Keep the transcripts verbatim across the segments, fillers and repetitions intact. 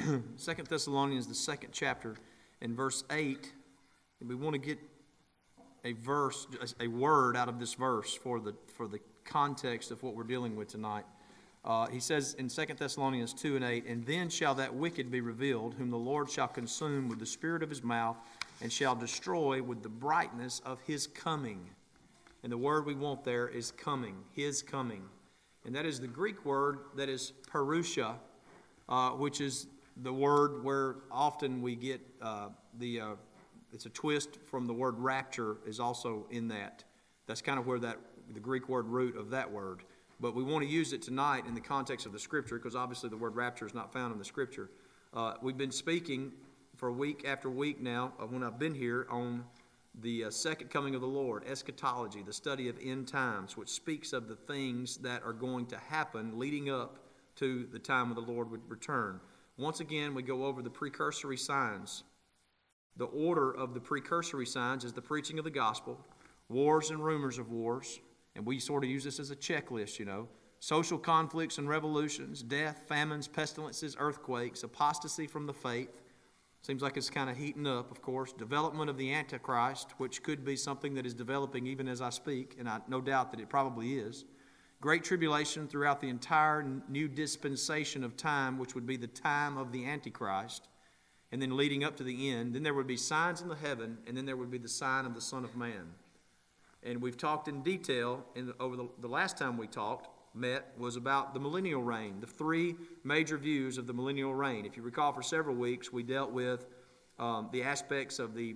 Second Thessalonians, the second chapter, and verse eight. And we want to get a verse, a word out of this verse for the for the context of what we're dealing with tonight. Uh, he says in Second Thessalonians two and eight, "And then shall that wicked be revealed, whom the Lord shall consume with the spirit of his mouth, and shall destroy with the brightness of his coming." And the word we want there is coming, his coming. And that is the Greek word that is parusha, uh, which is the word where often we get uh, the, uh, it's a twist from the word rapture is also in that. That's kind of where that, the Greek word root of that word. But we want to use it tonight in the context of the Scripture, because obviously the word rapture is not found in the Scripture. Uh, we've been speaking for week after week now, uh, when I've been here, on the uh, second coming of the Lord, eschatology, the study of end times, which speaks of the things that are going to happen leading up to the time of the Lord would return. Once again, we go over the precursory signs. The order of the precursory signs is the preaching of the gospel, wars and rumors of wars, and we sort of use this as a checklist, you know. Social conflicts and revolutions, death, famines, pestilences, earthquakes, apostasy from the faith. Seems like it's kind of heating up, of course. Development of the Antichrist, which could be something that is developing even as I speak, and I no doubt that it probably is. Great tribulation throughout the entire new dispensation of time, which would be the time of the Antichrist, and then leading up to the end. Then there would be signs in the heaven, and then there would be the sign of the Son of Man. And we've talked in detail in, over the, the last time we talked, met, was about the millennial reign, the three major views of the millennial reign. If you recall, for several weeks we dealt with um, the aspects of the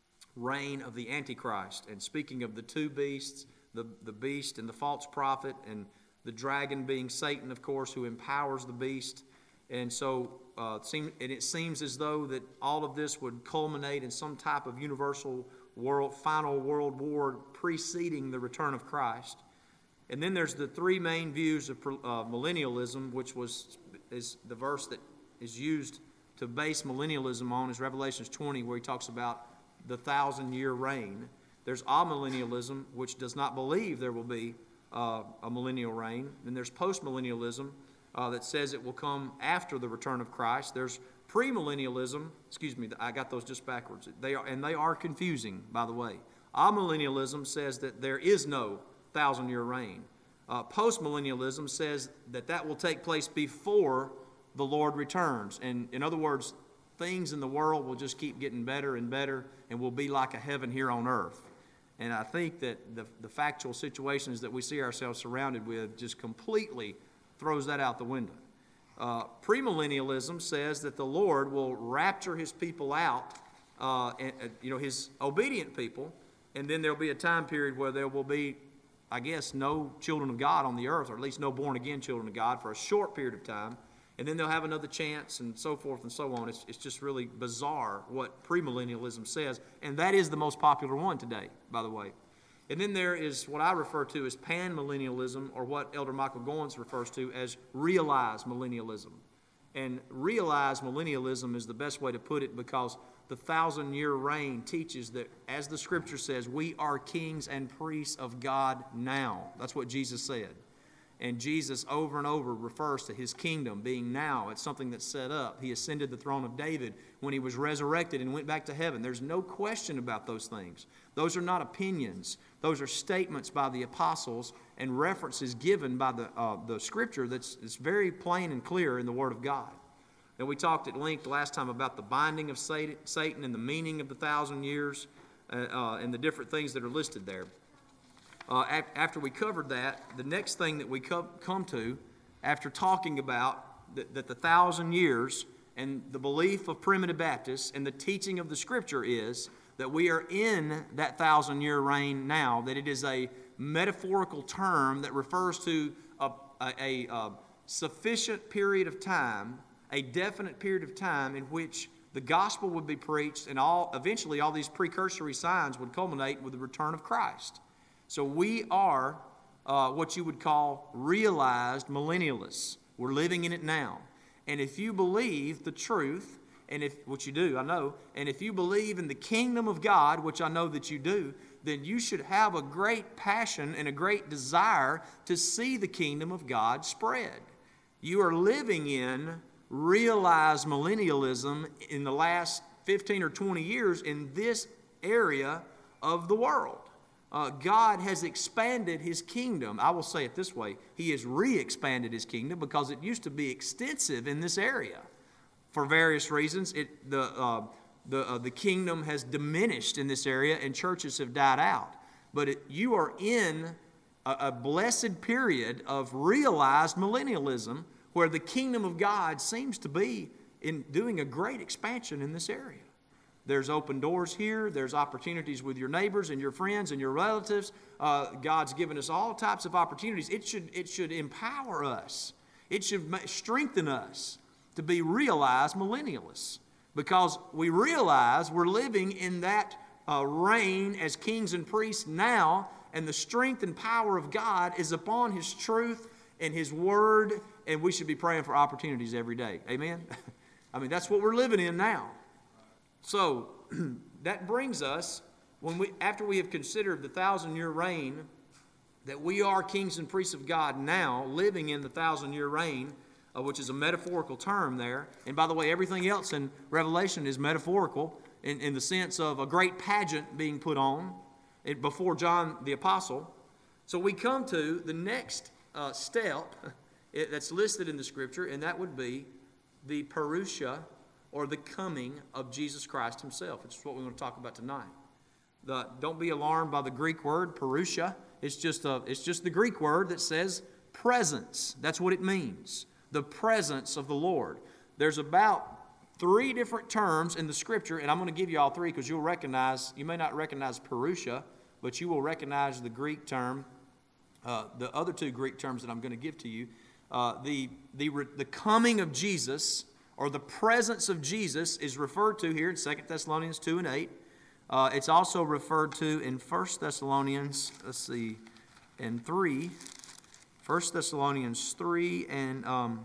reign of the Antichrist. And speaking of the two beasts, the, the beast and the false prophet, and the dragon being Satan, of course, who empowers the beast. And so uh, it, seem, and it seems as though that all of this would culminate in some type of universal world, final world war preceding the return of Christ. And then there's the three main views of uh, millennialism, which was is the verse that is used to base millennialism on is Revelation twenty, where he talks about the thousand-year reign. There's amillennialism, which does not believe there will be uh, a millennial reign. And there's postmillennialism uh, that says it will come after the return of Christ. There's premillennialism. Excuse me, I got those just backwards. They are, and they are confusing, by the way. Amillennialism says that there is no thousand-year reign. Uh, postmillennialism says that that will take place before the Lord returns. And in other words, things in the world will just keep getting better and better, and will be like a heaven here on earth. And I think that the, the factual situations that we see ourselves surrounded with just completely throws that out the window. Uh, premillennialism says that the Lord will rapture his people out, uh, and, uh, you know, his obedient people, and then there'll be a time period where there will be, I guess, no children of God on the earth, or at least no born-again children of God for a short period of time, and then they'll have another chance, and so forth and so on. It's, it's just really bizarre what premillennialism says, and that is the most popular one today, by the way. And then there is what I refer to as panmillennialism, or what Elder Michael Goins refers to as realized millennialism. And realized millennialism is the best way to put it, because the thousand-year reign teaches that, as the Scripture says, we are kings and priests of God now. That's what Jesus said. And Jesus over and over refers to his kingdom being now. It's something that's set up. He ascended the throne of David when he was resurrected and went back to heaven. There's no question about those things. Those are not opinions. Those are statements by the apostles and references given by the, uh, the Scripture that's, that's very plain and clear in the Word of God. And we talked at length last time about the binding of Satan and the meaning of the thousand years uh, uh, and the different things that are listed there. Uh, after we covered that, the next thing that we co- come to, after talking about that, that the thousand years and the belief of primitive Baptists and the teaching of the Scripture is that we are in that thousand-year reign now, that it is a metaphorical term that refers to a, a, a, a sufficient period of time, a definite period of time in which the gospel would be preached, and all eventually all these precursory signs would culminate with the return of Christ. So we are uh, what you would call realized millennialists. We're living in it now. And if you believe the truth, and if what you do, I know, and if you believe in the kingdom of God, which I know that you do, then you should have a great passion and a great desire to see the kingdom of God spread. You are living in realized millennialism in the last fifteen or twenty years in this area of the world. Uh, God has expanded His kingdom. I will say it this way. He has re-expanded His kingdom because it used to be extensive in this area. For various reasons, it, the, uh, the, uh, the kingdom has diminished in this area and churches have died out. But it, you are in a, a blessed period of realized millennialism where the kingdom of God seems to be in doing a great expansion in this area. There's open doors here. There's opportunities with your neighbors and your friends and your relatives. Uh, God's given us all types of opportunities. It should, it should empower us. It should strengthen us to be realized millennialists because we realize we're living in that uh, reign as kings and priests now, and the strength and power of God is upon His truth and His word, and we should be praying for opportunities every day. Amen? I mean, that's what we're living in now. So that brings us, when we after we have considered the thousand-year reign, that we are kings and priests of God now, living in the thousand-year reign, uh, which is a metaphorical term there. And by the way, everything else in Revelation is metaphorical in, in the sense of a great pageant being put on before John the Apostle. So we come to the next uh, step that's listed in the Scripture, and that would be the Parousia, or the coming of Jesus Christ Himself. Which is what we want to talk about tonight. The, don't be alarmed by the Greek word, parousia. It's just, a, it's just the Greek word that says presence. That's what it means. The presence of the Lord. There's about three different terms in the Scripture, and I'm going to give you all three because you'll recognize, you may not recognize parousia, but you will recognize the Greek term, uh, the other two Greek terms that I'm going to give to you. Uh, the, the, the coming of Jesus, or the presence of Jesus, is referred to here in Second Thessalonians two and eight. Uh, it's also referred to in First Thessalonians, let's see, and three. First Thessalonians three and um,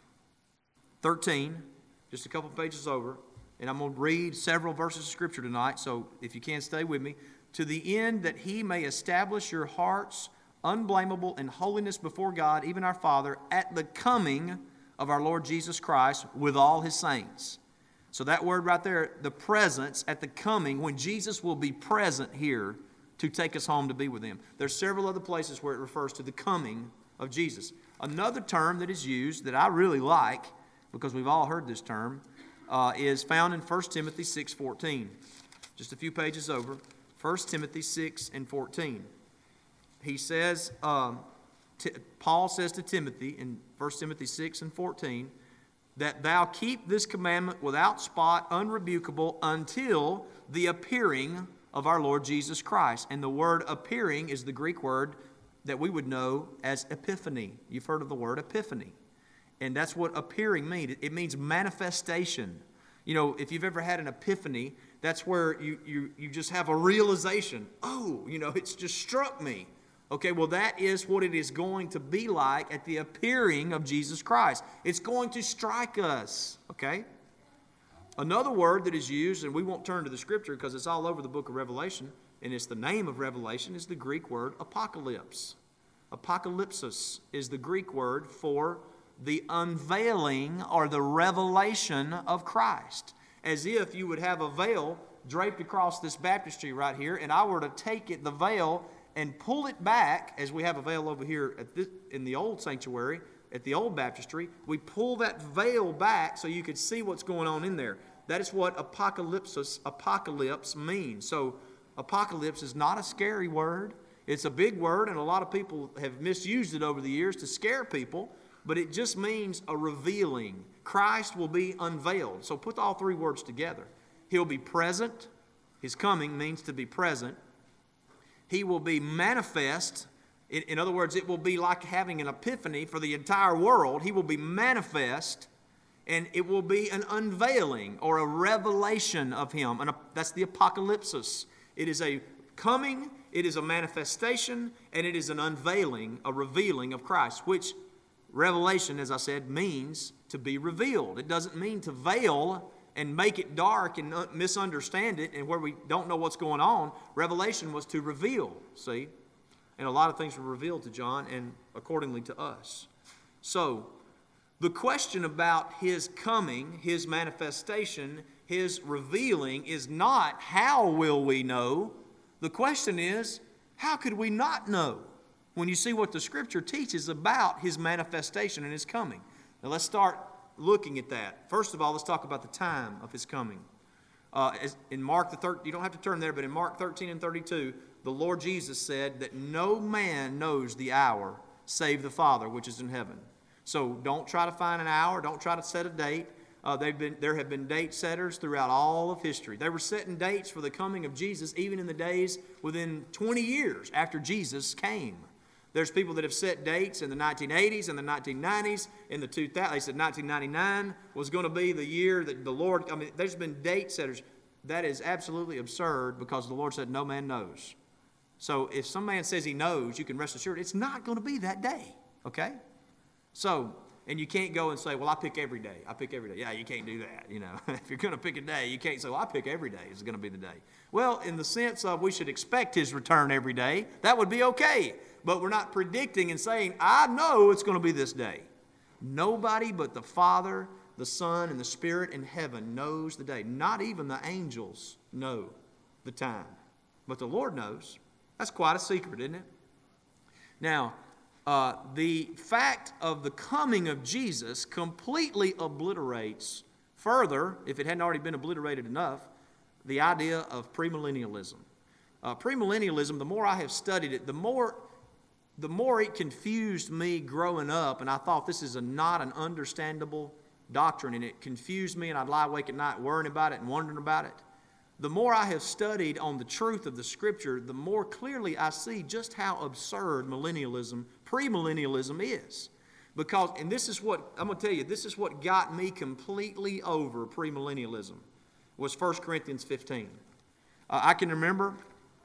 thirteen, just a couple pages over. And I'm going to read several verses of Scripture tonight, so if you can, stay with me. To the end that He may establish your hearts unblameable in holiness before God, even our Father, at the coming of our Lord Jesus Christ with all His saints. So that word right there, the presence at the coming, when Jesus will be present here to take us home to be with Him. There's several other places where it refers to the coming of Jesus. Another term that is used that I really like, because we've all heard this term, uh, is found in First Timothy six fourteen. Just a few pages over. First Timothy six and fourteen. He says... Um, Paul says to Timothy in First Timothy six and fourteen, that thou keep this commandment without spot, unrebukable, until the appearing of our Lord Jesus Christ. And the word appearing is the Greek word that we would know as epiphany. You've heard of the word epiphany. And that's what appearing means. It means manifestation. You know, if you've ever had an epiphany, that's where you, you, you just have a realization. Oh, you know, it's just struck me. Okay, well, that is what it is going to be like at the appearing of Jesus Christ. It's going to strike us, okay? Another word that is used, and we won't turn to the Scripture because it's all over the book of Revelation, and it's the name of Revelation, is the Greek word apocalypse. Apocalypsis is the Greek word for the unveiling or the revelation of Christ. As if you would have a veil draped across this baptistry right here, and I were to take it, the veil, and pull it back, as we have a veil over here at this, in the old sanctuary, at the old baptistry. We pull that veil back so you could see what's going on in there. That is what apocalypsis, apocalypse means. So apocalypse is not a scary word. It's a big word, and a lot of people have misused it over the years to scare people, but it just means a revealing. Christ will be unveiled. So put all three words together. He'll be present. His coming means to be present. He will be manifest. In, in other words, it will be like having an epiphany for the entire world. He will be manifest, and it will be an unveiling or a revelation of Him. And that's the apocalypsis. It is a coming, it is a manifestation, and it is an unveiling, a revealing of Christ, which revelation, as I said, means to be revealed. It doesn't mean to veil and make it dark and misunderstand it and where we don't know what's going on. Revelation was to reveal, see? And a lot of things were revealed to John and accordingly to us. So, The question about His coming, His manifestation, His revealing is not how will we know. The question is, how could we not know when you see what the Scripture teaches about His manifestation and His coming? Now let's start looking at that. First of all, let's talk about the time of His coming. Uh, in Mark the third, you don't have to turn there, but in Mark thirteen and thirty-two, the Lord Jesus said that no man knows the hour save the Father which is in heaven. So don't try to find an hour. Don't try to set a date. Uh, they've been, there have been date setters throughout all of history. They were setting dates for the coming of Jesus even in the days within twenty years after Jesus came. There's people that have set dates in the nineteen eighties and the nineteen nineties. In the two thousands, they said nineteen ninety-nine was going to be the year that the Lord, I mean, there's been date setters. That is absolutely absurd because the Lord said no man knows. So if some man says he knows, you can rest assured it's not going to be that day, okay? So, and you can't go and say, well, I pick every day. I pick every day. Yeah, you can't do that, you know. If you're going to pick a day, you can't say, well, I pick every day is going to be the day. Well, in the sense of we should expect His return every day, that would be okay. But we're not predicting and saying, I know it's going to be this day. Nobody but the Father, the Son, and the Spirit in heaven knows the day. Not even the angels know the time. But the Lord knows. That's quite a secret, isn't it? Now, uh, the fact of the coming of Jesus completely obliterates further, if it hadn't already been obliterated enough, the idea of premillennialism. Uh, premillennialism, the more I have studied it, the more, the more it confused me growing up, and I thought this is a, not an understandable doctrine, and it confused me, and I'd lie awake at night worrying about it and wondering about it. The more I have studied on the truth of the Scripture, the more clearly I see just how absurd millennialism, premillennialism is. Because, and this is what, I'm going to tell you, this is what got me completely over premillennialism, was First Corinthians fifteen. Uh, I can remember,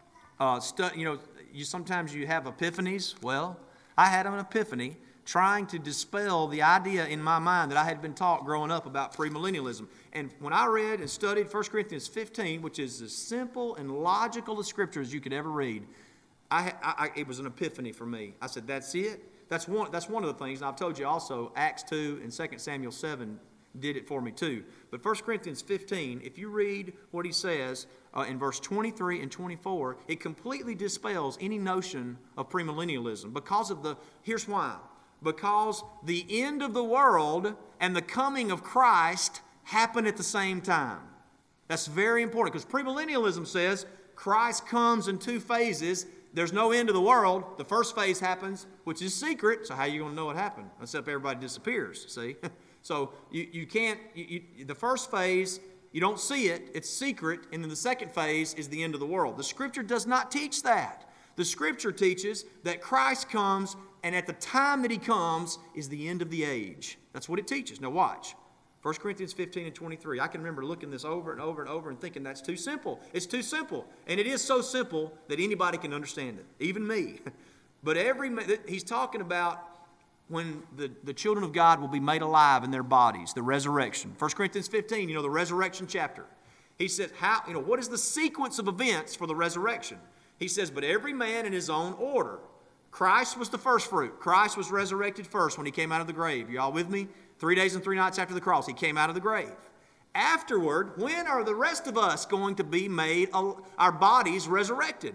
uh, stu- you know, you sometimes you have epiphanies. Well, I had an epiphany trying to dispel the idea in my mind that I had been taught growing up about premillennialism. And when I read and studied First Corinthians fifteen, which is as simple and logical a scripture as you could ever read, I, I, it was an epiphany for me. I said, that's it. That's one, that's one of the things. And I've told you also, Acts two and Second Samuel seven did it for me too. But First Corinthians fifteen, if you read what he says uh, in verse twenty-three and twenty-four, it completely dispels any notion of premillennialism. Because of the, here's why. Because the end of the world and the coming of Christ happen at the same time. That's very important because premillennialism says Christ comes in two phases. There's no end of the world. The first phase happens, which is secret. So how are you going to know what happened? Except everybody disappears, see? So you, you can't, you, you, the first phase, you don't see it. It's secret. And then the second phase is the end of the world. The Scripture does not teach that. The Scripture teaches that Christ comes, and at the time that He comes is the end of the age. That's what it teaches. Now watch. First Corinthians fifteen and twenty-three. I can remember looking this over and over and over and thinking that's too simple. It's too simple. And it is so simple that anybody can understand it, even me. But every he's talking about when the, the children of God will be made alive in their bodies, the resurrection. First Corinthians fifteen, you know, the resurrection chapter. He says, how, you know, what is the sequence of events for the resurrection? He says, but every man in his own order. Christ was the first fruit. Christ was resurrected first when He came out of the grave. You all with me? Three days and three nights after the cross, He came out of the grave. Afterward, when are the rest of us going to be made, our bodies resurrected?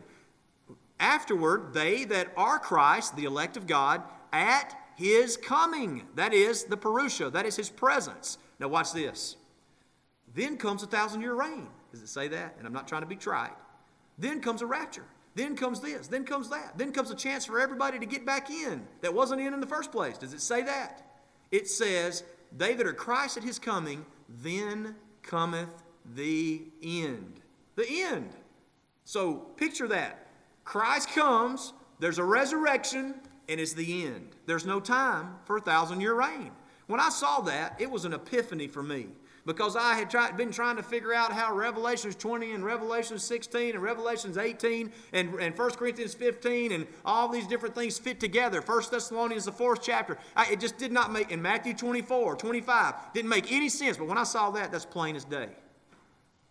Afterward, they that are Christ, the elect of God, at His coming. That is the parousia. That is His presence. Now watch this. Then comes a thousand-year reign. Does it say that? And I'm not trying to be trite. Then comes a rapture. Then comes this. Then comes that. Then comes a chance for everybody to get back in that wasn't in in the first place. Does it say that? It says, they that are Christ at His coming, then cometh the end. The end. So picture that. Christ comes, there's a resurrection, and it's the end. There's no time for a thousand-year reign. When I saw that, it was an epiphany for me. Because I had tried, been trying to figure out how Revelation twenty and Revelation sixteen and Revelation eighteen and, and First Corinthians fifteen and all these different things fit together. First Thessalonians, the fourth chapter. I, it just did not make, in Matthew twenty-four, twenty-five, didn't make any sense. But when I saw that, that's plain as day.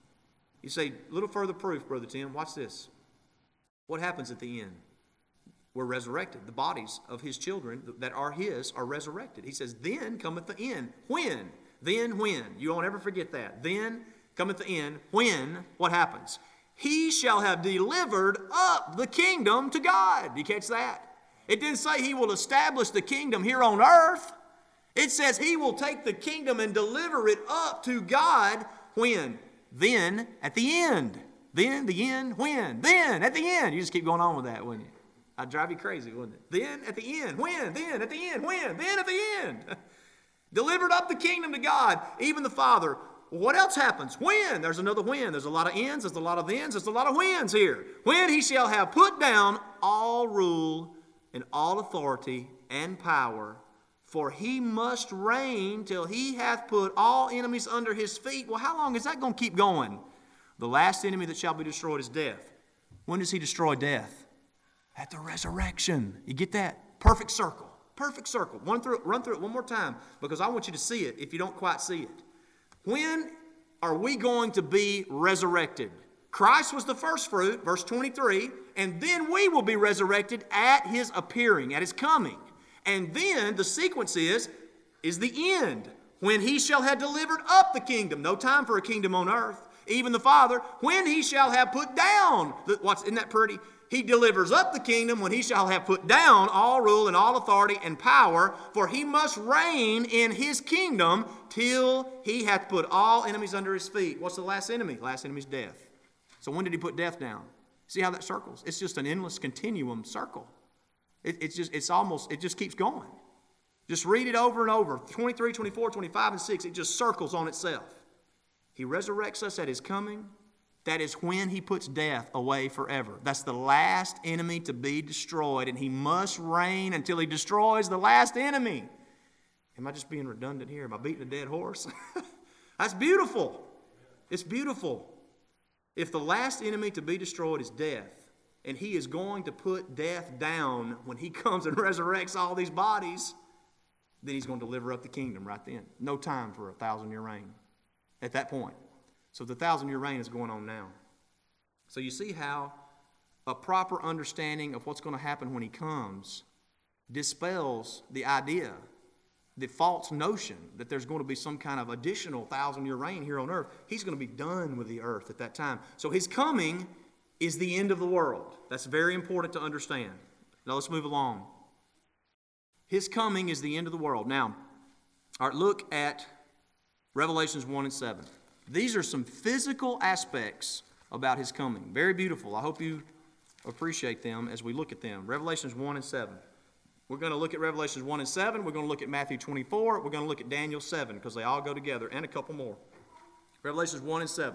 You say, little further proof, Brother Tim. Watch this. What happens at the end? were resurrected. The bodies of his children that are his are resurrected. He says, then cometh the end. When? Then when? You won't ever forget that. Then cometh the end. When? What happens? He shall have delivered up the kingdom to God. Do you catch that? It didn't say he will establish the kingdom here on earth. It says he will take the kingdom and deliver it up to God. When? Then at the end. Then, the end, when? Then, at the end. You just keep going on with that, wouldn't you? I'd drive you crazy, wouldn't it? Then, at the end. When? Then, at the end. When? Then, at the end. Delivered up the kingdom to God, even the Father. What else happens? When? There's another when. There's a lot of ends. There's a lot of thens. There's a lot of whens here. When he shall have put down all rule and all authority and power, for he must reign till he hath put all enemies under his feet. Well, how long is that going to keep going? The last enemy that shall be destroyed is death. When does he destroy death? At the resurrection. You get that? Perfect circle. Perfect circle. Run through it, run through it one more time because I want you to see it if you don't quite see it. When are we going to be resurrected? Christ was the first fruit, verse twenty-three, and then we will be resurrected at his appearing, at his coming. And then the sequence is, is the end, when he shall have delivered up the kingdom. No time for a kingdom on earth. Even the Father, when he shall have put down, the, what's, isn't that pretty? He delivers up the kingdom when he shall have put down all rule and all authority and power, for he must reign in his kingdom till he hath put all enemies under his feet. What's the last enemy? Last enemy is death. So when did he put death down? See how that circles? It's just an endless continuum circle. It, it's just, it's almost, it just keeps going. Just read it over and over. twenty-three, twenty-four, twenty-five, and six. It just circles on itself. He resurrects us at his coming. That is when he puts death away forever. That's the last enemy to be destroyed, and he must reign until he destroys the last enemy. Am I just being redundant here? Am I beating a dead horse? That's beautiful. It's beautiful. If the last enemy to be destroyed is death, and he is going to put death down when he comes and resurrects all these bodies, then he's going to deliver up the kingdom right then. No time for a thousand-year reign at that point. So the thousand-year reign is going on now. So you see how a proper understanding of what's going to happen when he comes dispels the idea, the false notion that there's going to be some kind of additional thousand-year reign here on earth. He's going to be done with the earth at that time. So his coming is the end of the world. That's very important to understand. Now let's move along. His coming is the end of the world. Now, all right, look at Revelations one and seven. These are some physical aspects about his coming. Very beautiful. I hope you appreciate them as we look at them. Revelations one and seven. We're going to look at Revelations one and seven. We're going to look at Matthew twenty-four. We're going to look at Daniel seven because they all go together, and a couple more. Revelations one and seven.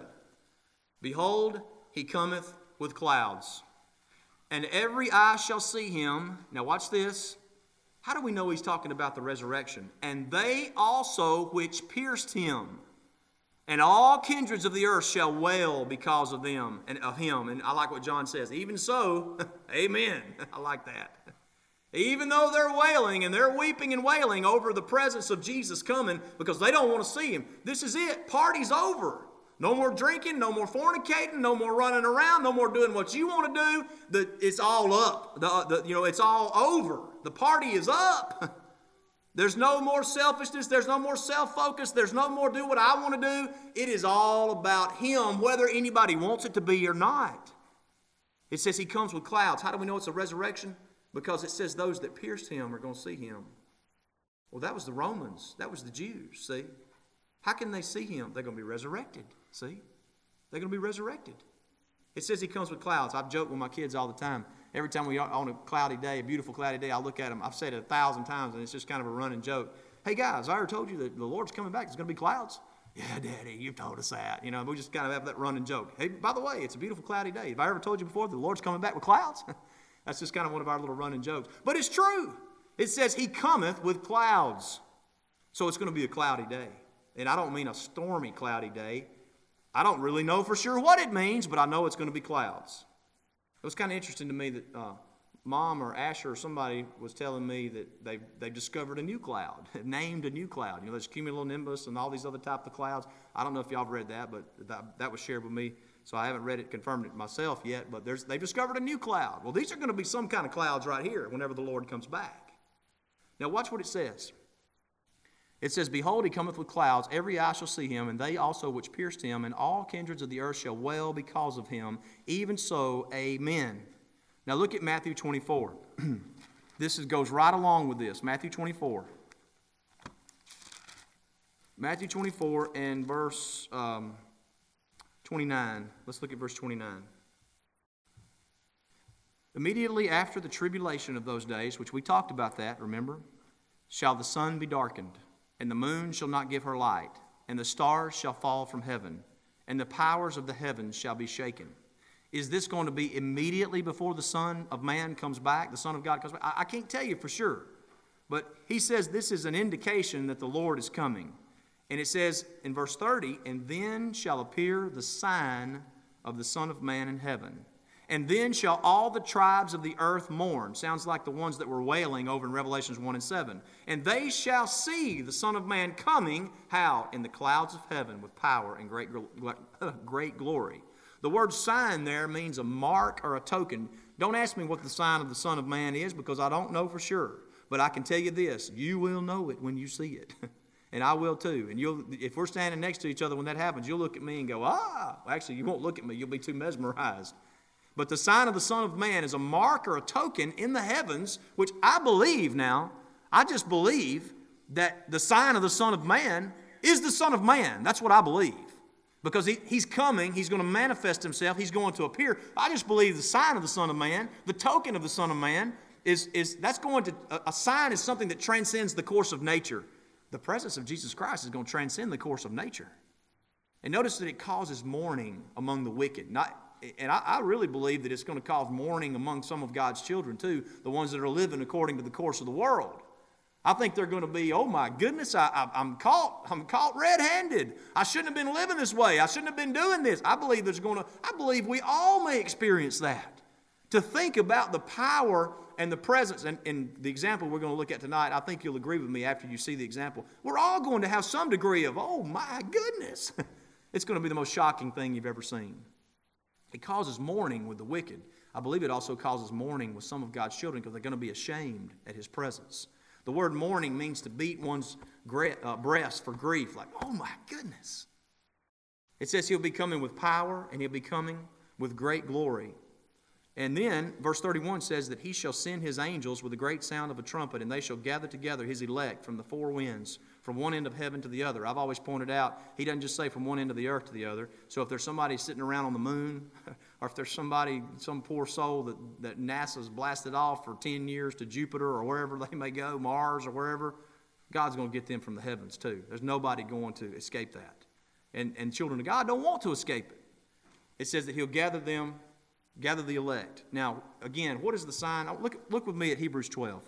Behold, he cometh with clouds, and every eye shall see him. Now watch this. How do we know he's talking about the resurrection? And they also which pierced him. And all kindreds of the earth shall wail because of them and of him. And I like what John says. Even so, amen. I like that. Even though they're wailing and they're weeping and wailing over the presence of Jesus coming because they don't want to see him. This is it. Party's over. No more drinking, no more fornicating, no more running around, no more doing what you want to do. The, it's all up. The, the, you know, it's all over. The party is up. There's no more selfishness. There's no more self-focus. There's no more do what I want to do. It is all about him, whether anybody wants it to be or not. It says he comes with clouds. How do we know it's a resurrection? Because it says those that pierced him are going to see him. Well, that was the Romans. That was the Jews, see? How can they see him? They're going to be resurrected, see? They're going to be resurrected. It says he comes with clouds. I've joked with my kids all the time. Every time we are on a cloudy day, a beautiful cloudy day, I look at them. I've said it a thousand times, and it's just kind of a running joke. Hey, guys, I already told you that the Lord's coming back. It's going to be clouds. Yeah, Daddy, you've told us that. You know, we just kind of have that running joke. Hey, by the way, it's a beautiful cloudy day. Have I ever told you before that the Lord's coming back with clouds? That's just kind of one of our little running jokes. But it's true. It says he cometh with clouds. So it's going to be a cloudy day. And I don't mean a stormy, cloudy day. I don't really know for sure what it means, but I know it's going to be clouds. It was kind of interesting to me that uh, Mom or Asher or somebody was telling me that they they discovered a new cloud, named a new cloud. You know, there's cumulonimbus and all these other type of clouds. I don't know if y'all have read that, but that, that was shared with me so I haven't read it, confirmed it myself yet, but there's, they've discovered a new cloud. Well, these are going to be some kind of clouds right here whenever the Lord comes back. Now watch what it says. It says, behold, he cometh with clouds, every eye shall see him, and they also which pierced him, and all kindreds of the earth shall wail because of him. Even so, amen. Now look at Matthew twenty-four. This is, goes right along with this. Matthew twenty-four. Matthew twenty-four and verse um, twenty-nine. Let's look at verse twenty-nine. Immediately after the tribulation of those days, which we talked about that, remember, shall the sun be darkened, and the moon shall not give her light, and the stars shall fall from heaven, and the powers of the heavens shall be shaken. Is this going to be immediately before the Son of Man comes back, the Son of God comes back? I, I can't tell you for sure, but he says this is an indication that the Lord is coming. And it says in verse thirty, and then shall appear the sign of the Son of Man in heaven. And then shall all the tribes of the earth mourn. Sounds like the ones that were wailing over in Revelations one and seven. And they shall see the Son of Man coming, how? In the clouds of heaven with power and great, great glory. The word sign there means a mark or a token. Don't ask me what the sign of the Son of Man is, because I don't know for sure. But I can tell you this, you will know it when you see it. And I will too. And you'll, if we're standing next to each other when that happens, you'll look at me and go, ah. Well, actually, you won't look at me. You'll be too mesmerized. But the sign of the Son of Man is a mark or a token in the heavens, which I believe now, I just believe that the sign of the Son of Man is the Son of Man. That's what I believe. Because he, he's coming, he's going to manifest himself, he's going to appear. I just believe the sign of the Son of Man, the token of the Son of Man, is, is that's going to, a, a sign is something that transcends the course of nature. The presence of Jesus Christ is going to transcend the course of nature. And notice that it causes mourning among the wicked. Not And I, I really believe that it's going to cause mourning among some of God's children too, the ones that are living according to the course of the world. I think they're going to be, oh my goodness, I, I, I'm caught, I'm caught red-handed. I shouldn't have been living this way. I shouldn't have been doing this. I believe there's going to, I believe we all may experience that. To think about the power and the presence, and, and the example we're going to look at tonight, I think you'll agree with me after you see the example. We're all going to have some degree of, oh my goodness. It's going to be the most shocking thing you've ever seen. It causes mourning with the wicked. I believe it also causes mourning with some of God's children because they're going to be ashamed at His presence. The word mourning means to beat one's breast for grief, like, oh my goodness. It says He'll be coming with power and He'll be coming with great glory. And then, verse thirty-one says that He shall send His angels with a great sound of a trumpet, and they shall gather together His elect from the four winds, from one end of heaven to the other. I've always pointed out, He doesn't just say from one end of the earth to the other. So if there's somebody sitting around on the moon, or if there's somebody, some poor soul that, that NASA's blasted off for ten years to Jupiter or wherever they may go, Mars or wherever, God's going to get them from the heavens too. There's nobody going to escape that. And, and children of God don't want to escape it. It says that He'll gather them, gather the elect. Now, again, what is the sign? Look, look with me at Hebrews twelve.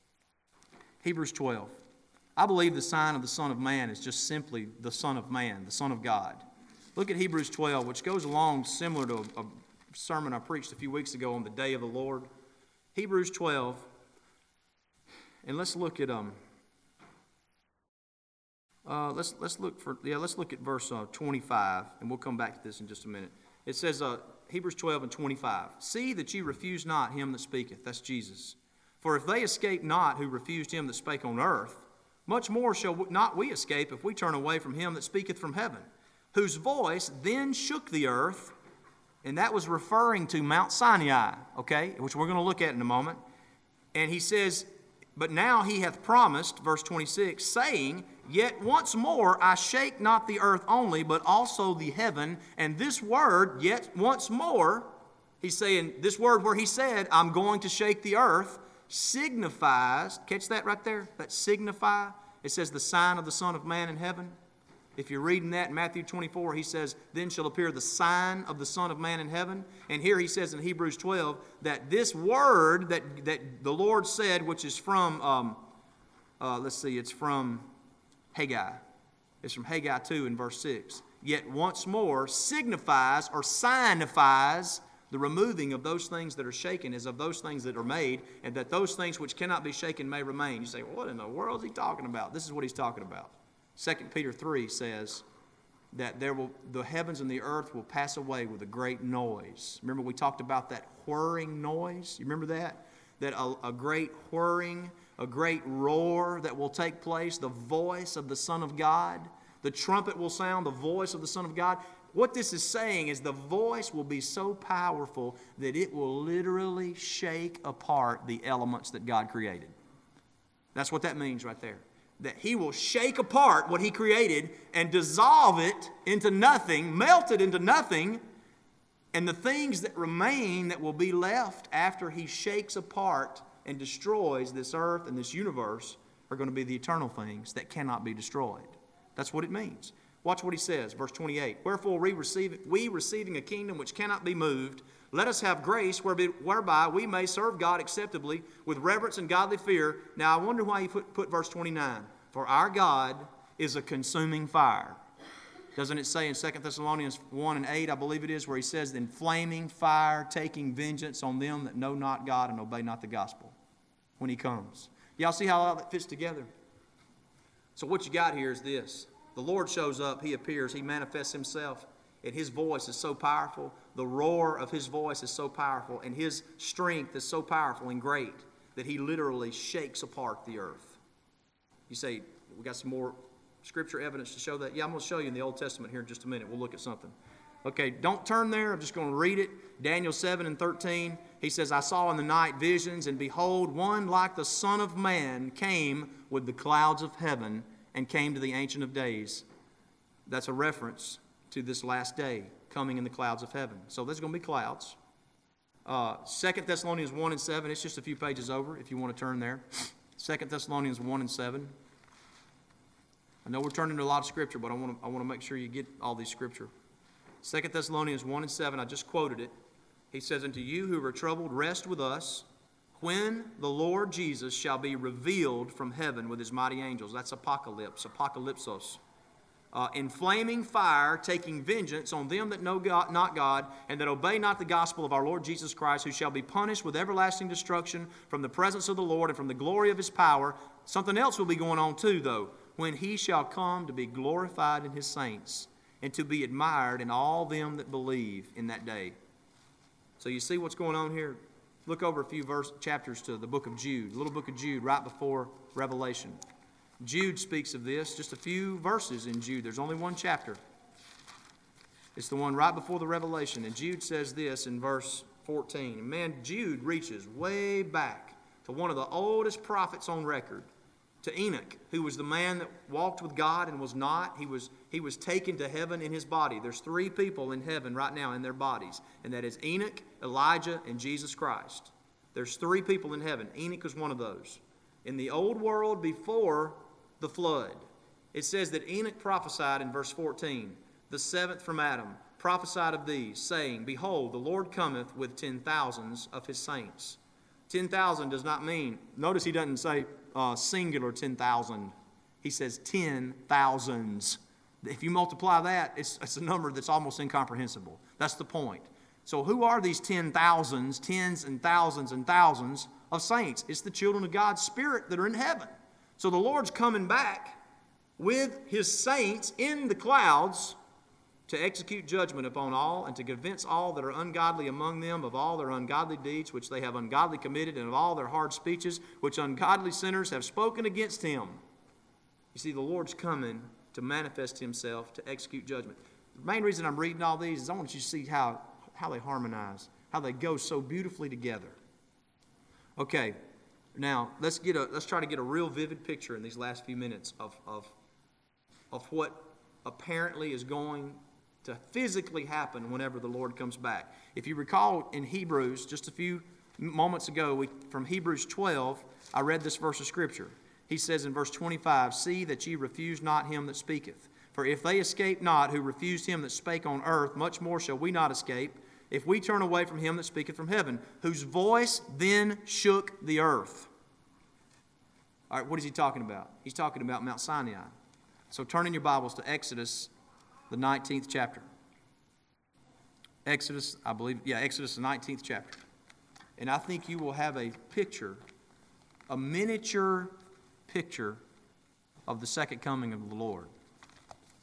Hebrews twelve. I believe the sign of the Son of Man is just simply the Son of Man, the Son of God. Look at Hebrews twelve, which goes along similar to a, a sermon I preached a few weeks ago on the day of the Lord. Hebrews twelve, and let's look at um. Uh, let's let's look for yeah. Let's look at verse uh, twenty-five, and we'll come back to this in just a minute. It says, uh, Hebrews twelve and twenty-five. See that ye refuse not him that speaketh. That's Jesus. For if they escape not who refused him that spake on earth, much more shall not we escape if we turn away from him that speaketh from heaven, whose voice then shook the earth, and that was referring to Mount Sinai, okay, which we're going to look at in a moment. And he says, but now he hath promised, verse twenty-six, saying, yet once more I shake not the earth only, but also the heaven. And this word, yet once more, he's saying, this word where he said, I'm going to shake the earth, signifies, catch that right there? That signify, it says the sign of the Son of Man in heaven. If you're reading that in Matthew twenty-four, he says, then shall appear the sign of the Son of Man in heaven. And here he says in Hebrews twelve that this word that, that the Lord said, which is from, um, uh, let's see, it's from Haggai. It's from Haggai two in verse six. Yet once more signifies or signifies the removing of those things that are shaken as of those things that are made, and that those things which cannot be shaken may remain. You say, well, what in the world is he talking about? This is what he's talking about. Second Peter three says, that there will the heavens and the earth will pass away with a great noise. Remember we talked about that whirring noise? You remember that? That a, a great whirring, a great roar that will take place, the voice of the Son of God. The trumpet will sound, the voice of the Son of God. What this is saying is the voice will be so powerful that it will literally shake apart the elements that God created. That's what that means right there. That He will shake apart what He created and dissolve it into nothing, melt it into nothing, and the things that remain that will be left after He shakes apart and destroys this earth and this universe are going to be the eternal things that cannot be destroyed. That's what it means. Watch what He says, verse twenty-eight. Wherefore we, receive, we receiving a kingdom which cannot be moved, let us have grace whereby we may serve God acceptably with reverence and godly fear. Now I wonder why He put, put verse twenty-nine. For our God is a consuming fire. Doesn't it say in Second Thessalonians one and eight, I believe it is, where He says, in flaming fire, taking vengeance on them that know not God and obey not the gospel when He comes. Y'all see how all that fits together? So what you got here is this. The Lord shows up, He appears, He manifests Himself, and His voice is so powerful. The roar of His voice is so powerful, and His strength is so powerful and great that He literally shakes apart the earth. You say, we got some more Scripture evidence to show that? Yeah, I'm going to show you in the Old Testament here in just a minute. We'll look at something. Okay, don't turn there. I'm just going to read it. Daniel seven and thirteen. He says, I saw in the night visions, and behold, one like the Son of Man came with the clouds of heaven and came to the Ancient of Days. That's a reference to this last day, coming in the clouds of heaven. So there's going to be clouds. Uh, Second Thessalonians one and seven. It's just a few pages over if you want to turn there. Second Thessalonians one and seven. I know we're turning to a lot of Scripture, but I want to, I want to make sure you get all these Scripture. Second Thessalonians one and seven, I just quoted it. He says, unto you who are troubled, rest with us, when the Lord Jesus shall be revealed from heaven with His mighty angels. That's apocalypse, apocalypsos. Uh, in flaming fire, taking vengeance on them that know God, not God, and that obey not the gospel of our Lord Jesus Christ, who shall be punished with everlasting destruction from the presence of the Lord and from the glory of His power. Something else will be going on too, though. When He shall come to be glorified in His saints, and to be admired in all them that believe in that day. So you see what's going on here? Look over a few verse, chapters to the book of Jude, the little book of Jude, right before Revelation. Jude speaks of this, just a few verses in Jude. There's only one chapter. It's the one right before the Revelation. And Jude says this in verse fourteen. And man, Jude reaches way back to one of the oldest prophets on record, to Enoch, who was the man that walked with God and was not. He was, he was taken to heaven in his body. There's three people in heaven right now in their bodies, and that is Enoch, Elijah, and Jesus Christ. There's three people in heaven. Enoch was one of those. In the old world before the flood, it says that Enoch prophesied in verse fourteen, the seventh from Adam, prophesied of these, saying, behold, the Lord cometh with ten thousands of His saints. ten thousand does not mean, notice he doesn't say uh, singular ten thousand. He says ten thousands. If you multiply that, it's, it's a number that's almost incomprehensible. That's the point. So who are these ten thousands, tens and thousands and thousands of saints? It's the children of God's Spirit that are in heaven. So the Lord's coming back with His saints in the clouds to execute judgment upon all, and to convince all that are ungodly among them of all their ungodly deeds which they have ungodly committed, and of all their hard speeches which ungodly sinners have spoken against Him. You see, the Lord's coming to manifest Himself, to execute judgment. The main reason I'm reading all these is I want you to see how, how they harmonize, how they go so beautifully together. Okay, now let's get a let's try to get a real vivid picture in these last few minutes of of, of what apparently is going to physically happen whenever the Lord comes back. If you recall in Hebrews, just a few moments ago, we, from Hebrews twelve, I read this verse of Scripture. He says in verse twenty-five, see that ye refuse not him that speaketh. For if they escape not who refused him that spake on earth, much more shall we not escape, if we turn away from him that speaketh from heaven, whose voice then shook the earth. All right, what is he talking about? He's talking about Mount Sinai. So turn in your Bibles to Exodus, the nineteenth chapter. Exodus, I believe, yeah, Exodus, the nineteenth chapter. And I think you will have a picture, a miniature picture of the second coming of the Lord.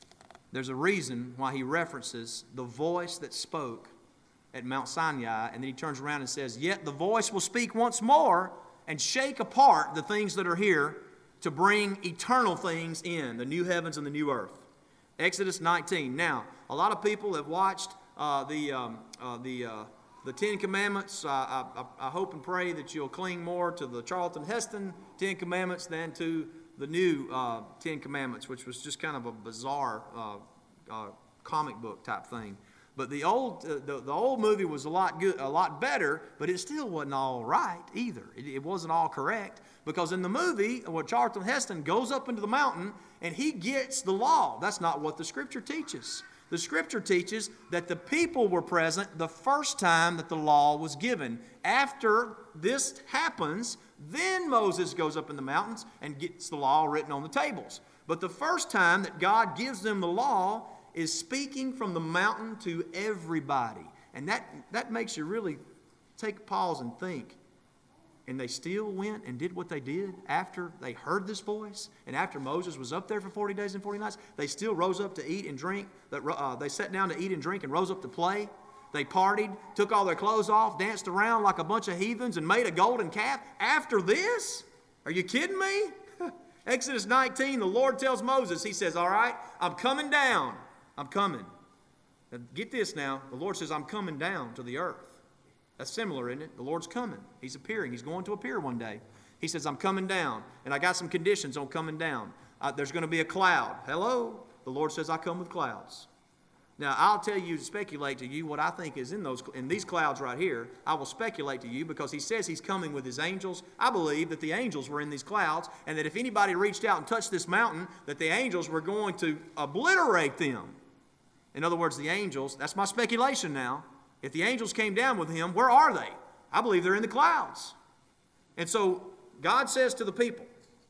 there's a reason why he references the voice that spoke at Mount Sinai, and then he turns around and says, yet the voice will speak once more and shake apart the things that are here to bring eternal things in, the new heavens and the new earth. Exodus nineteen. Now, a lot of people have watched uh, the um, uh, the uh, the Ten Commandments. Uh, I, I, I hope and pray that you'll cling more to the Charlton Heston Ten Commandments than to the new uh, Ten Commandments, which was just kind of a bizarre uh, uh, comic book type thing. But the old uh, the, the old movie was a lot good, a lot better, but it still wasn't all right either. It, it wasn't all correct, because in the movie, where Charlton Heston goes up into the mountain and he gets the law. That's not what the Scripture teaches. The Scripture teaches that the people were present the first time that the law was given. After this happens, then Moses goes up in the mountains and gets the law written on the tables. But the first time that God gives them the law is speaking from the mountain to everybody. And that, that makes you really take a pause and think. And they still went and did what they did after they heard this voice. And after Moses was up there for forty days and forty nights, they still rose up to eat and drink. Uh, they sat down to eat and drink and rose up to play. They partied, took all their clothes off, danced around like a bunch of heathens, and made a golden calf. After this? Are you kidding me? Exodus nineteen, the Lord tells Moses, he says, all right, I'm coming down. I'm coming. Now, get this now. The Lord says, I'm coming down to the earth. That's similar, isn't it? The Lord's coming. He's appearing. He's going to appear one day. He says, I'm coming down. And I got some conditions on coming down. Uh, there's going to be a cloud. Hello? The Lord says, I come with clouds. Now, I'll tell you, speculate to you what I think is in those in these clouds right here. I will speculate to you because he says he's coming with his angels. I believe that the angels were in these clouds, and that if anybody reached out and touched this mountain, that the angels were going to obliterate them. In other words, the angels, that's my speculation now. If the angels came down with him, where are they? I believe they're in the clouds. And so God says to the people,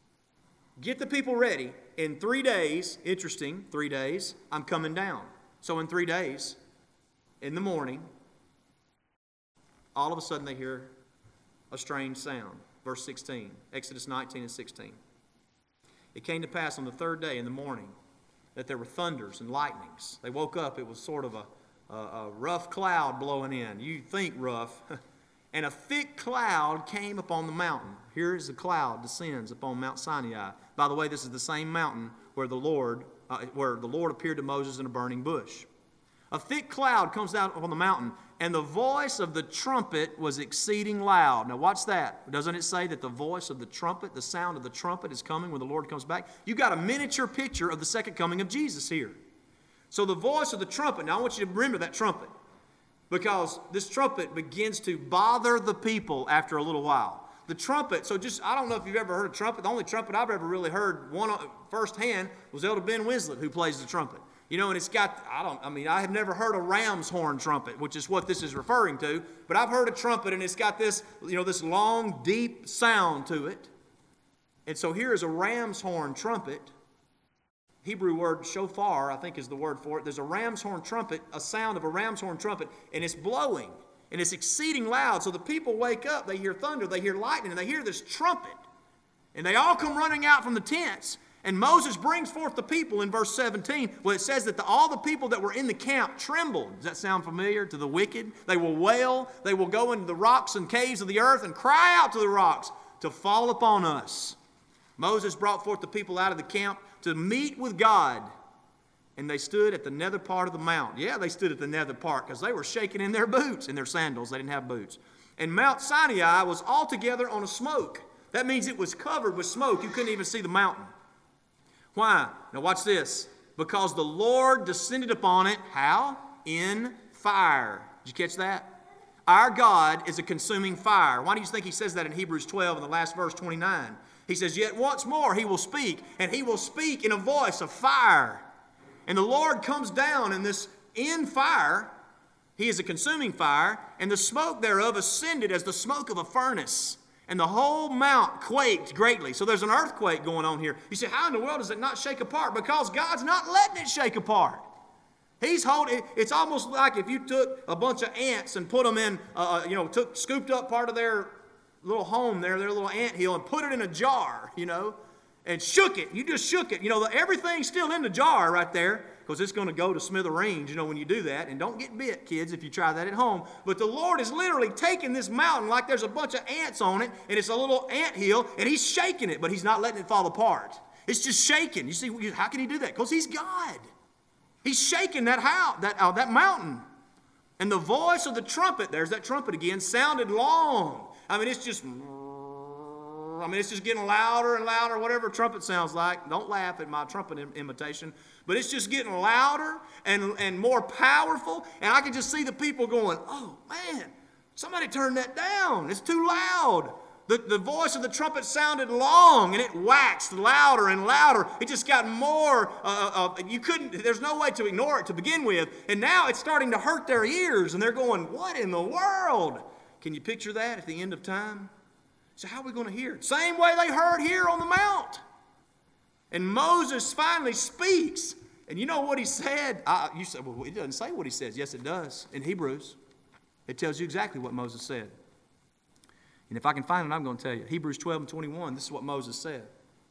get the people ready. In three days, interesting, three days, I'm coming down. So in three days, in the morning, all of a sudden they hear a strange sound. Verse sixteen, Exodus nineteen and sixteen. It came to pass on the third day in the morning that there were thunders and lightnings. They woke up, it was sort of a A, a rough cloud blowing in. You think rough. And a thick cloud came upon the mountain. Here is the cloud descends upon Mount Sinai. By the way, this is the same mountain where the Lord, uh, where the Lord appeared to Moses in a burning bush. A thick cloud comes out upon the mountain, and the voice of the trumpet was exceeding loud. Now watch that. Doesn't it say that the voice of the trumpet, the sound of the trumpet is coming when the Lord comes back? You got a miniature picture of the second coming of Jesus here. So the voice of the trumpet, now I want you to remember that trumpet, because this trumpet begins to bother the people after a little while. The trumpet, so just, I don't know if you've ever heard a trumpet. The only trumpet I've ever really heard one firsthand was Elder Ben Winslet, who plays the trumpet. You know, and it's got, I don't, I mean, I have never heard a ram's horn trumpet, which is what this is referring to, but I've heard a trumpet and it's got this, you know, this long, deep sound to it. And so here is a ram's horn trumpet. Hebrew word shofar, I think is the word for it. There's a ram's horn trumpet, a sound of a ram's horn trumpet, and it's blowing, and it's exceeding loud. So the people wake up, they hear thunder, they hear lightning, and they hear this trumpet. And they all come running out from the tents. And Moses brings forth the people in verse seventeen, where it says that the, all the people that were in the camp trembled. Does that sound familiar to the wicked? They will wail, they will go into the rocks and caves of the earth and cry out to the rocks to fall upon us. Moses brought forth the people out of the camp to meet with God. And they stood at the nether part of the mount. Yeah, they stood at the nether part because they were shaking in their boots, in their sandals. They didn't have boots. And Mount Sinai was altogether on a smoke. That means it was covered with smoke. You couldn't even see the mountain. Why? Now watch this. Because the Lord descended upon it, how? In fire. Did you catch that? Our God is a consuming fire. Why do you think he says that in Hebrews twelve in the last verse twenty-nine? He says, yet once more he will speak, and he will speak in a voice of fire. And the Lord comes down in this in fire. He is a consuming fire, and the smoke thereof ascended as the smoke of a furnace. And the whole mount quaked greatly. So there's an earthquake going on here. You say, how in the world does it not shake apart? Because God's not letting it shake apart. He's holding, it's almost like if you took a bunch of ants and put them in, uh, you know, took scooped up part of their little home there, their little anthill, and put it in a jar, you know, and shook it. You just shook it. You know, everything's still in the jar right there. because it's going to go to smithereens, you know, when you do that. And don't get bit, kids, if you try that at home. But the Lord is literally taking this mountain like there's a bunch of ants on it, and it's a little ant hill, and He's shaking it, but He's not letting it fall apart. It's just shaking. You see, how can He do that? Because He's God. He's shaking that house, that, uh, that mountain. And the voice of the trumpet, there's that trumpet again, sounded long. I mean, it's just... I mean, it's just getting louder and louder, whatever a trumpet sounds like. Don't laugh at my trumpet im- imitation. But it's just getting louder and, and more powerful. And I can just see the people going, oh, man, somebody turn that down. It's too loud. The, the voice of the trumpet sounded long, and it waxed louder and louder. It just got more, uh, uh, you couldn't, there's no way to ignore it to begin with. And now it's starting to hurt their ears, and they're going, what in the world? Can you picture that at the end of time? So how are we going to hear it? Same way they heard here on the mount. And Moses finally speaks. And you know what he said? Uh, you said, well, it doesn't say what he says. Yes, it does. In Hebrews, it tells you exactly what Moses said. And if I can find it, I'm going to tell you. Hebrews twelve and twenty-one, this is what Moses said.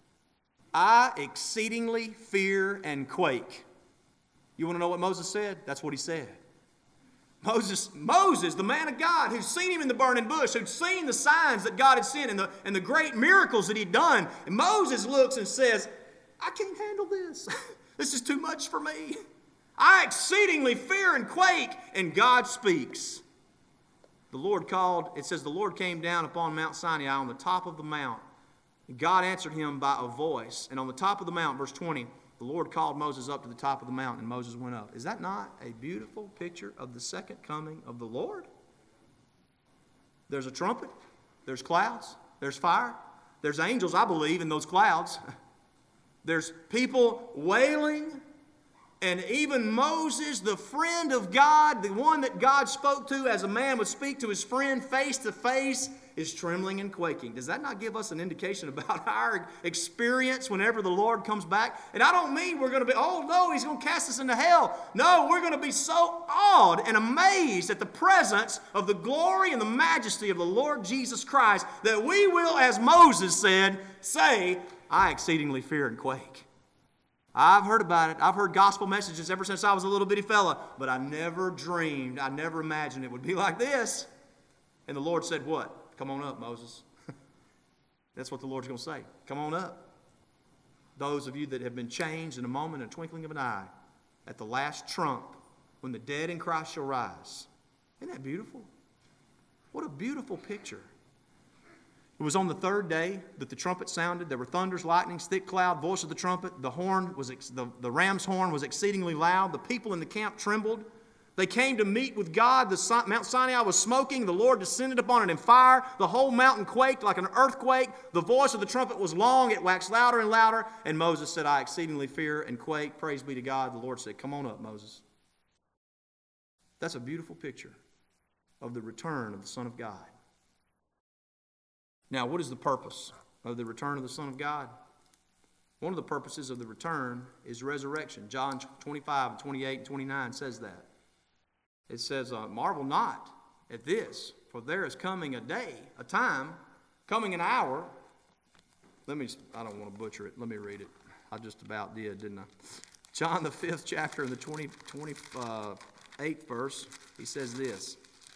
I exceedingly fear and quake. You want to know what Moses said? That's what he said. Moses, Moses, the man of God, who's seen him in the burning bush, who'd seen the signs that God had sent and the, and the great miracles that he'd done. And Moses looks and says, I can't handle this. This is too much for me. I exceedingly fear and quake. And God speaks. The Lord called, it says, the Lord came down upon Mount Sinai on the top of the mount. And God answered him by a voice. And on the top of the mount, verse twenty, the Lord called Moses up to the top of the mountain, and Moses went up. Is that not a beautiful picture of the second coming of the Lord? There's a trumpet. There's clouds. There's fire. There's angels, I believe, in those clouds. There's people wailing. And even Moses, the friend of God, the one that God spoke to as a man would speak to his friend face to face, is trembling and quaking. Does that not give us an indication about our experience whenever the Lord comes back? And I don't mean we're going to be, oh no, He's going to cast us into hell. No, we're going to be so awed and amazed at the presence of the glory and the majesty of the Lord Jesus Christ that we will, as Moses said, say, I exceedingly fear and quake. I've heard about it. I've heard gospel messages ever since I was a little bitty fella, but I never dreamed, I never imagined it would be like this. And the Lord said what? Come on up, Moses. That's what the Lord's going to say. Come on up. Those of you that have been changed in a moment, a twinkling of an eye, at the last trump, when the dead in Christ shall rise. Isn't that beautiful? What a beautiful picture. It was on the third day that the trumpet sounded. There were thunders, lightnings, thick cloud, voice of the trumpet. The horn was ex- the, the ram's horn was exceedingly loud. The people in the camp trembled. They came to meet with God. The Mount Sinai was smoking. The Lord descended upon it in fire. The whole mountain quaked like an earthquake. The voice of the trumpet was long. It waxed louder and louder. And Moses said, I exceedingly fear and quake. Praise be to God. The Lord said, come on up, Moses. That's a beautiful picture of the return of the Son of God. Now, what is the purpose of the return of the Son of God? One of the purposes of the return is resurrection. John twenty-five, twenty-eight, and twenty-nine says that. It says, uh, marvel not at this, for there is coming a day, a time, coming an hour. Let me, I don't want to butcher it. Let me read it. I just about did, didn't I? John, the fifth chapter, and the twenty, twenty-eighth verse, he says this.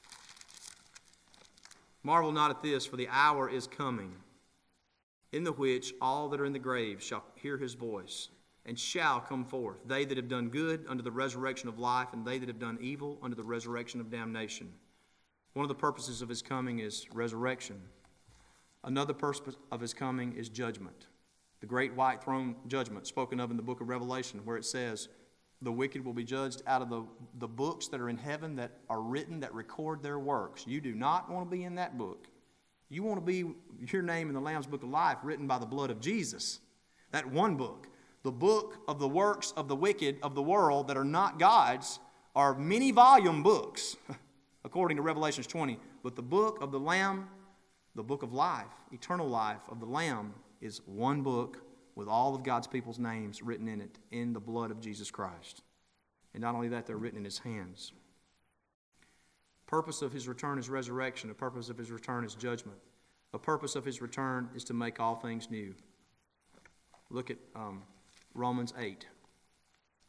Marvel not at this, for the hour is coming, in the which all that are in the grave shall hear His voice, and shall come forth, they that have done good unto the resurrection of life, and they that have done evil unto the resurrection of damnation. One of the purposes of His coming is resurrection. Another purpose of His coming is judgment. The great white throne judgment spoken of in the book of Revelation, where it says, the wicked will be judged out of the, the books that are in heaven that are written, that record their works. You do not want to be in that book. You want to be your name in the Lamb's Book of Life, written by the blood of Jesus. That one book. The book of the works of the wicked of the world that are not God's are many volume books, according to Revelation twenty. But the book of the Lamb, the book of life, eternal life of the Lamb, is one book with all of God's people's names written in it, in the blood of Jesus Christ. And not only that, they're written in His hands. Purpose of His return is resurrection. The purpose of His return is judgment. The purpose of His return is to make all things new. Look at um, Romans eight.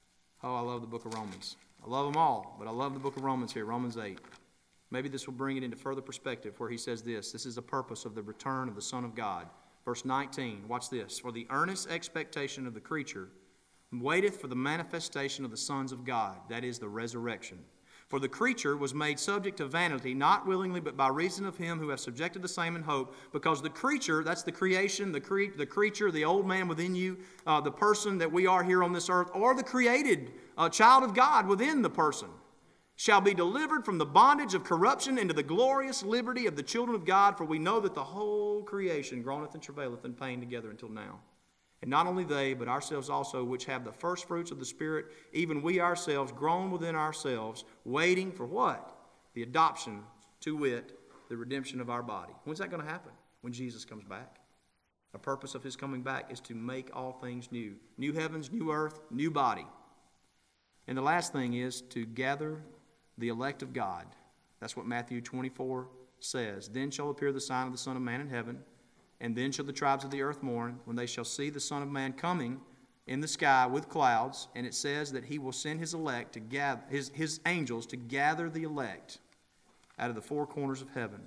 Oh, I love the book of Romans. I love them all, but I love the book of Romans here, Romans eight. Maybe this will bring it into further perspective where he says this. This is the purpose of the return of the Son of God. Verse nineteen, watch this. For the earnest expectation of the creature waiteth for the manifestation of the sons of God, that is, the resurrection. For the creature was made subject to vanity, not willingly, but by reason of him who hath subjected the same in hope. Because the creature, that's the creation, the, cre- the creature, the old man within you, uh, the person that we are here on this earth, or the created uh, child of God within the person, shall be delivered from the bondage of corruption into the glorious liberty of the children of God. For we know that the whole creation groaneth and travaileth in pain together until now. And not only they, but ourselves also, which have the first fruits of the Spirit, even we ourselves groan within ourselves, waiting for what? The adoption, to wit, the redemption of our body. When's that going to happen? When Jesus comes back. The purpose of his coming back is to make all things new. New heavens, new earth, new body. And the last thing is to gather the elect of God. That's what Matthew twenty-four says. Then shall appear the sign of the Son of Man in heaven, and then shall the tribes of the earth mourn, when they shall see the Son of Man coming in the sky with clouds. And it says that he will send his elect to gather his, his angels to gather the elect out of the four corners of heaven.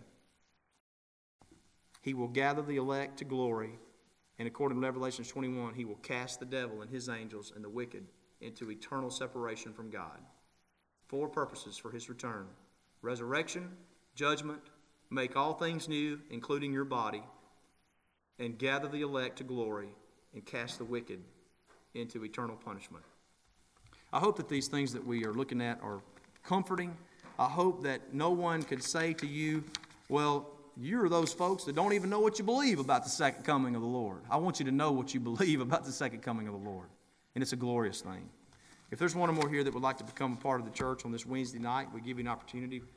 He will gather the elect to glory, and according to Revelation twenty-one, he will cast the devil and his angels and the wicked into eternal separation from God. Four purposes for his return: resurrection, judgment, make all things new, including your body, and gather the elect to glory and cast the wicked into eternal punishment. I hope that these things that we are looking at are comforting. I hope that no one could say to you, well, you're those folks that don't even know what you believe about the second coming of the Lord. I want you to know what you believe about the second coming of the Lord. And it's a glorious thing. If there's one or more here that would like to become a part of the church on this Wednesday night, we give you an opportunity.